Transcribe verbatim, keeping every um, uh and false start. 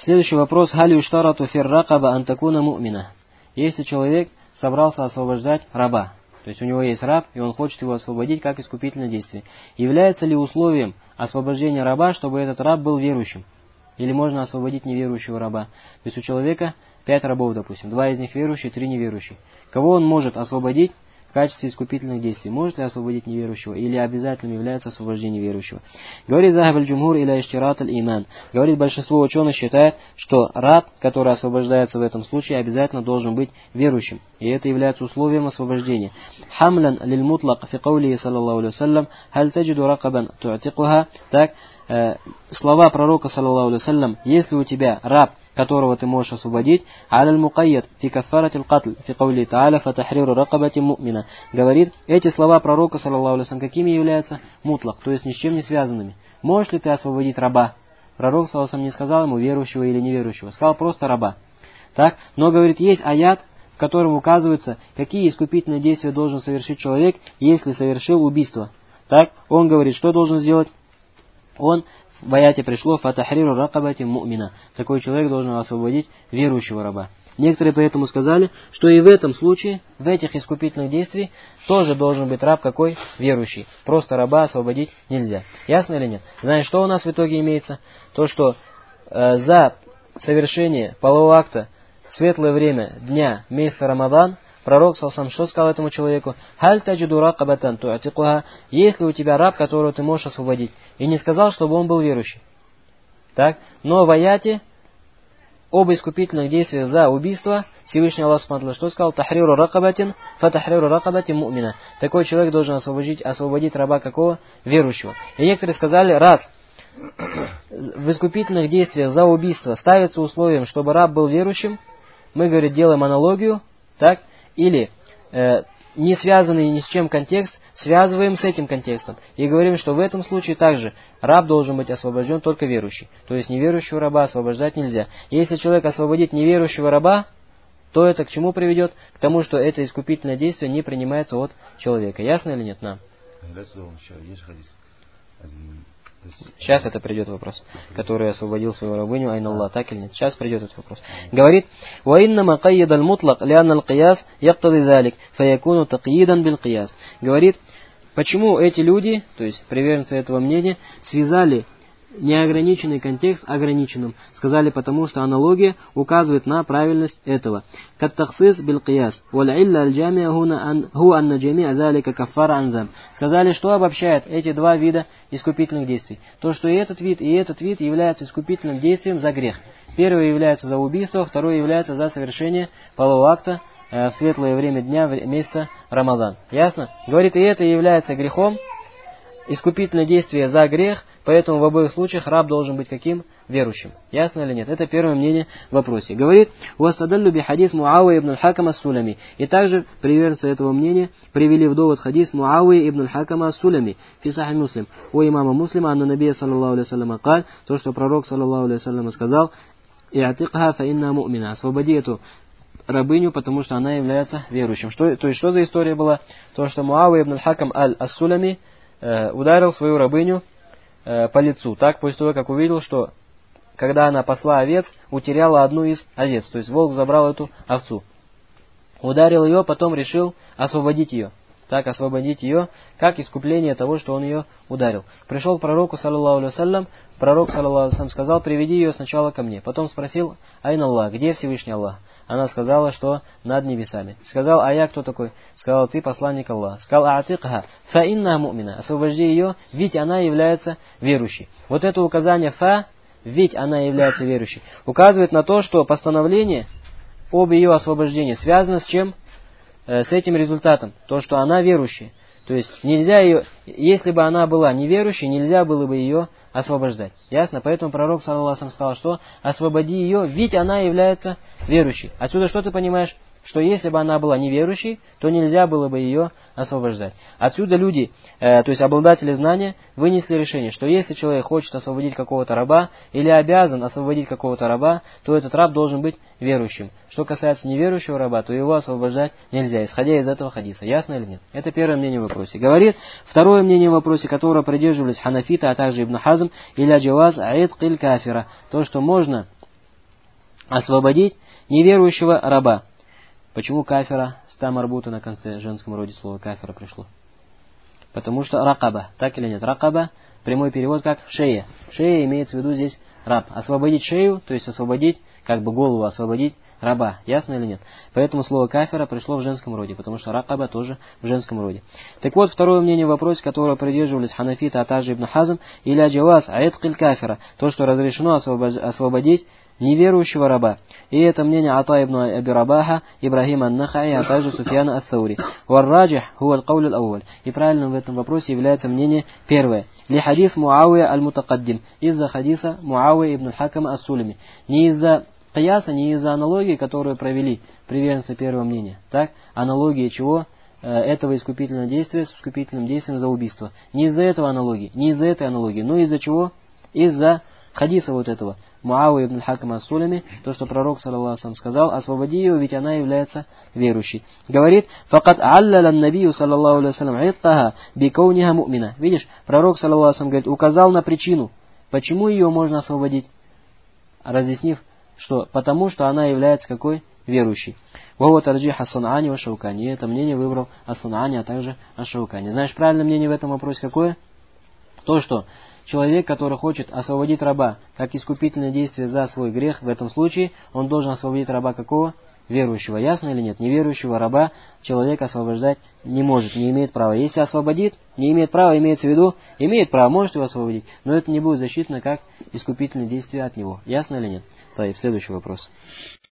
Следующий вопрос. Халь юштарату фир ракаба антакуна му'мина. Если человек собрался освобождать раба, то есть у него есть раб, и он хочет его освободить как искупительное действие, является ли условием освобождения раба, чтобы этот раб был верующим? Или можно освободить неверующего раба? То есть у человека пять рабов, допустим, два из них верующие, три неверующие. Кого он может освободить в качестве искупительных действий? Может ли освободить неверующего? Или обязательным является освобождение верующего? Говорит Захаб аль-Джумхур иля иштират аль-иман. Говорит, большинство ученых считает, что раб, который освобождается в этом случае, обязательно должен быть верующим. И это является условием освобождения. Хамлян лиль-мутлак фи каули саллаллаху алейхи вассалям халь таджиду ракабан ту'тикуха. Так, э, слова пророка саллаллаху алейхи вассалям: если у тебя раб, которого ты можешь освободить, аль мукайяд фи кафаратил катл фи каули та'аля фатахриру ракабати му'мина. Говорит, эти слова пророка саллаллаху алейхи вассалям какими являются? Мутлак, то есть ни с чем не связанными. Можешь ли ты освободить раба? Пророк саллаллаху алейхи вассалям не сказал ему верующего или неверующего, сказал просто раба. Так, но говорит, есть аят, в котором указывается, какие искупительные действия должен совершить человек, если совершил убийство. Так, он говорит, что должен сделать? Он, в аяте пришло «Фатахриру ракабати му'мина». Такой человек должен освободить верующего раба. Некоторые поэтому сказали, что и в этом случае, в этих искупительных действиях, тоже должен быть раб какой? Верующий. Просто раба освободить нельзя. Ясно или нет? Знаешь, что у нас в итоге имеется? То, что э, за совершение полового акта в светлое время дня месяца Рамадан, пророк саллаллаху что сказал этому человеку? «Халь таджиду ракабатан ту'тикуха». Если у тебя раб, которого ты можешь освободить. И не сказал, чтобы он был верующий. Так? Но в аяте об искупительных действиях за убийство Всевышний Аллах Субхану что сказал? «Тахриру ракабатин, фатахриру ракабати му'мина». Такой человек должен освободить, освободить раба какого? Верующего. И некоторые сказали, раз в искупительных действиях за убийство ставится условием, чтобы раб был верующим, мы, говорит, делаем аналогию, так, или э, не связанный ни с чем контекст, связываем с этим контекстом. И говорим, что в этом случае также раб должен быть освобожден только верующий. То есть неверующего раба освобождать нельзя. Если человек освободит неверующего раба, то это к чему приведет? К тому, что это искупительное действие не принимается от человека. Ясно или нет нам? Сейчас это придет вопрос, который освободил свою рабыню, айн Аллах, так или нет? Сейчас придет этот вопрос. Говорит, وَإِنَّمَا قَيَّدَ الْمُطْلَقْ لِأَنَّ الْقِيَاسِ يَقْتَضِي ذَلِكَ فَيَكُونُ تَقْيِيدًا بِالْقِيَاسِ. Говорит, почему эти люди, то есть приверженцы этого мнения, связали неограниченный контекст ограниченным? Сказали, потому что аналогия указывает на правильность этого. Каттахсис бил кияс. Вал'илля аль-джамия ху анна джамиа залика каффара анзам. Сказали, что обобщает эти два вида искупительных действий. То, что и этот вид, и этот вид является искупительным действием за грех. Первый является за убийство, второй является за совершение полового акта в светлое время дня месяца Рамадан. Ясно? Говорит, и это является грехом, искупительное действие за грех, поэтому в обоих случаях раб должен быть каким? Верующим. Ясно или нет? Это первое мнение в вопросе. Говорит, «Уастадаллю би хадис Муауи ибн аль-Хакама ас-Сулями». И также приверженцы этого мнения привели в довод хадис Муауи ибн аль-Хакама ас-Сулями фи Сахих Муслим. У имама Муслима, анна набия саллаллаху алейхи вассалям каль, то, что пророк саллаллаху алейхи вассалям сказал, «И'атикха фа инна му'мина». Освободи эту рабыню, потому что она является верующим. Что, то есть, что за история была? То, что Муауи ибн аль-Хакам ас-Сулями э, ударил свою рабыню э, по лицу, так, после того, как увидел, что когда она пасла овец, утеряла одну из овец. То есть волк забрал эту овцу. Ударил ее, потом решил освободить ее. Так, освободить ее, как искупление того, что он ее ударил. Пришел к пророку, саллаллаху алейхи вассалям, пророк, саллаллаху алейхи вассалям, сказал, приведи ее сначала ко мне. Потом спросил, айн Аллах, где Всевышний Аллах? Она сказала, что над небесами. Сказал, а я кто такой? Сказал, ты посланник Аллаха. Сказал, а'атикха, фа инна му'мина. Освобожди ее, ведь она является верующей. Вот это указание фа, ведь она является верующей, указывает на то, что постановление об ее освобождении связано с чем? Э, с этим результатом. То, что она верующая. То есть нельзя ее, если бы она была неверующей, нельзя было бы ее освобождать. Ясно? Поэтому пророк, саллаллаху алейхи вассалям, сказал, что освободи ее, ведь она является верующей. Отсюда что ты понимаешь? Что если бы она была неверующей, то нельзя было бы ее освобождать. Отсюда люди, э, то есть обладатели знания, вынесли решение, что если человек хочет освободить какого-то раба или обязан освободить какого-то раба, то этот раб должен быть верующим. Что касается неверующего раба, то его освобождать нельзя, исходя из этого хадиса. Ясно или нет? Это первое мнение в вопросе. Говорит, второе мнение в вопросе, которого придерживались ханафиты, а также Ибн Хазм, иля джаваз аид киль кафира. То, что можно освободить неверующего раба. Почему кафира, ста марбута на конце, в женском роде слово кафира пришло? Потому что ракаба, так или нет? Ракаба, прямой перевод как шея. Шея имеется в виду здесь раб. Освободить шею, то есть освободить, как бы голову освободить раба. Ясно или нет? Поэтому слово кафира пришло в женском роде, потому что ракаба тоже в женском роде. Так вот, второе мнение в вопросе, которого придерживались ханафиты, а также Ибн Хазм, или аджаваз аиткиль кафира, то, что разрешено освободить неверующего раба. И это мнение Ата ибн Аби Рабаха, Ибрахима ан-Нахаи, а также Суфьяна ас-Саури. Вар-раджих хуа аль-кауль аль-ауаль. И правильным в этом вопросе является мнение первое. Ли хадис Муавия аль-Мутакаддим. Из-за хадиса Муавия ибн аль-Хакама ас-Сулими. Не из-за кияса, не из-за аналогии, которую провели приверженцы первого мнения. Так, аналогия чего? Этого искупительного действия с искупительным действием за убийство. Не из-за этого аналогии, не из-за этой аналогии, но из-за чего? Из-за хадиса вот этого. Муавия ибн аль-Хакама ас-Сулами, то, что пророк, саллаллаху алейхи ва саллям, сказал, освободи ее, ведь она является верующей. Говорит, факат алляла набию, саллаллаху алейхи ва саллям, иттаха бикауниха му'мина. Видишь, пророк, саллаллаху алейхи ва саллям, говорит, указал на причину, почему ее можно освободить, разъяснив, что потому что она является какой? Верующей. Вова тарджих ас-Сан'ани ва Шаукани. Это мнение выбрал ас-Сан'ани, а также аш-Шаукани. Знаешь, правильное мнение в этом вопросе какое? То, что человек, который хочет освободить раба как искупительное действие за свой грех, в этом случае он должен освободить раба какого? Верующего. Ясно или нет? Неверующего раба человек освобождать не может, не имеет права. Если освободит, не имеет права, имеется в виду, имеет право, может его освободить, но это не будет засчитано как искупительное действие от него. Ясно или нет? Так, следующий вопрос.